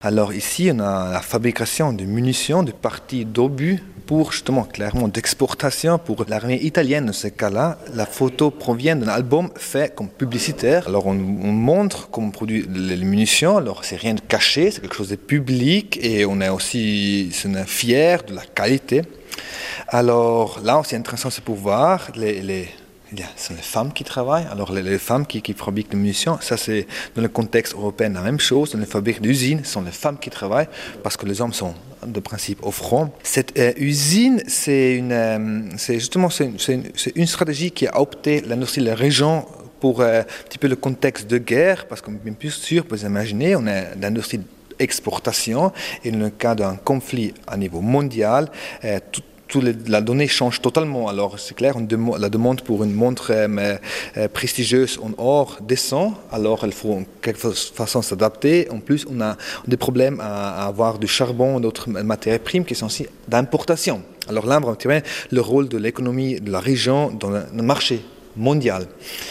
Alors ici, on a la fabrication de munitions, de parties d'obus pour justement clairement d'exportation pour l'armée italienne. Dans ce cas-là, la photo provient d'un album fait comme publicitaire. Alors on montre comment on produit les munitions. Alors c'est rien de caché, c'est quelque chose de public et on est fier de la qualité. Alors là aussi intéressant c'est pour voir ce sont les femmes qui travaillent. Alors les femmes qui fabriquent les munitions, ça c'est dans le contexte européen la même chose. Dans les fabriques d'usines, ce sont les femmes qui travaillent parce que les hommes sont de principe au front. Cette usine, c'est une stratégie qui a opté l'industrie de la région pour un petit peu le contexte de guerre, parce que bien plus sûr, vous imaginez, on est l'industrie d'exportation et dans le cas d'un conflit à niveau mondial, la donnée change totalement. Alors c'est clair, la demande pour une montre prestigieuse en or descend, alors il faut en quelque façon s'adapter. En plus, on a des problèmes à avoir du charbon, d'autres matières primes qui sont aussi d'importation. Alors là, on voit le rôle de l'économie de la région dans le marché mondial.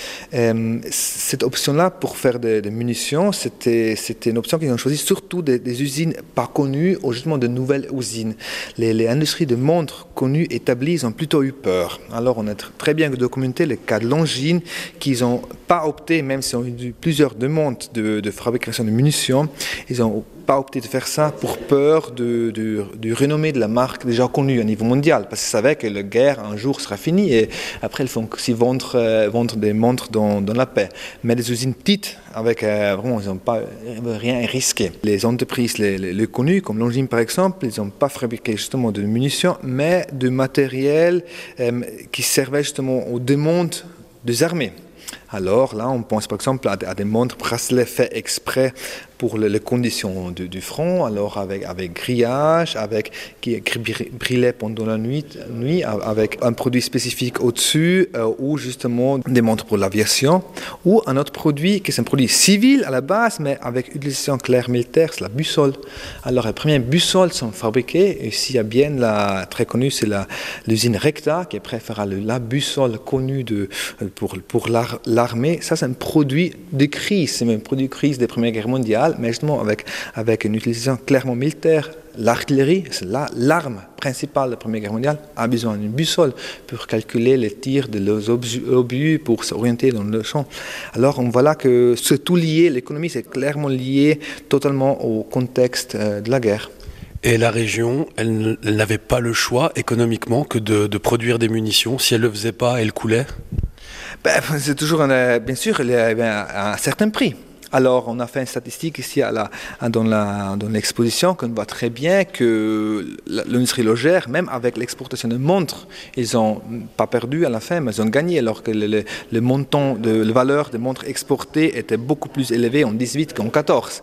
Cette option-là pour faire des munitions, c'était une option qu'ils ont choisi surtout des usines pas connues ou justement de nouvelles usines. Les industries de montres connues, établies, ont plutôt eu peur. Alors on a très bien documenté le cas de Longines qui n'ont pas opté, même s'ils ont eu plusieurs demandes de fabrication de munitions, ils n'ont pas opté de faire ça pour peur du renommée de la marque déjà connue à niveau mondial, parce qu'ils savaient que la guerre un jour sera finie et après ils font aussi vendre des montres dans la paix. Mais des usines petites, avec vraiment ils n'ont pas rien risqué. Les entreprises les connues, comme Longines par exemple, ils n'ont pas fabriqué justement de munitions, mais de matériel qui servait justement aux demandes des armées. Alors là, on pense par exemple à des montres bracelets faits exprès pour les conditions du front, alors avec grillage, qui brillait pendant la nuit, avec un produit spécifique au-dessus, ou justement des montres pour l'aviation, ou un autre produit qui est un produit civil à la base, mais avec utilisation claire militaire, c'est la bussole. Alors les premières bussoles sont fabriquées, ici à Bienne, très connue, c'est l'usine Recta, qui préfère la bussole connue pour l'armée. Ça, c'est un produit de crise, c'est même un produit de crise des Premières Guerres mondiales, mais justement avec une utilisation clairement militaire. L'artillerie, c'est l'arme principale de la Première Guerre mondiale, a besoin d'une bussole pour calculer les tirs de leurs obus, pour s'orienter dans le champ. Alors on voit là que c'est tout lié, l'économie c'est clairement lié totalement au contexte de la guerre. Et la région, elle n'avait pas le choix économiquement que de produire des munitions. Si elle ne le faisait pas, elle coulait. C'est toujours, bien sûr, il y avait un certain prix. Alors, on a fait une statistique ici dans l'exposition qu'on voit très bien que l'industrie logère, même avec l'exportation de montres, ils n'ont pas perdu à la fin, mais ils ont gagné, alors que le montant, la valeur des montres exportées était beaucoup plus élevé en 18 qu'en 14.